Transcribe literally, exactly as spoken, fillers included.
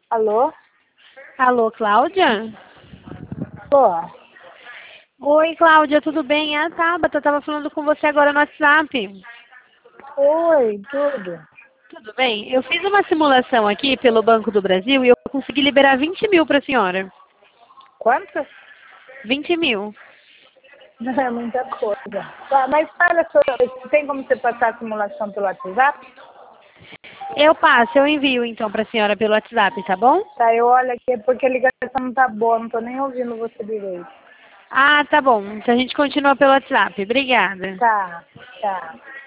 Alô? Alô, Cláudia? Alô? Oi, Cláudia, tudo bem? É a Tabata, eu tava falando com você agora no WhatsApp. Oi, tudo? Tudo bem? Eu fiz uma simulação aqui pelo Banco do Brasil e eu consegui liberar vinte mil para a senhora. Quanto? vinte mil. Não é muita coisa. Tá, mas fala, só, tem como você passar a simulação pelo WhatsApp? Eu passo, eu envio então para a senhora pelo WhatsApp, tá bom? Tá, eu olho aqui porque a ligação não tá boa, não tô nem ouvindo você direito. Ah, tá bom. Então a gente continua pelo WhatsApp. Obrigada. Tá, tá.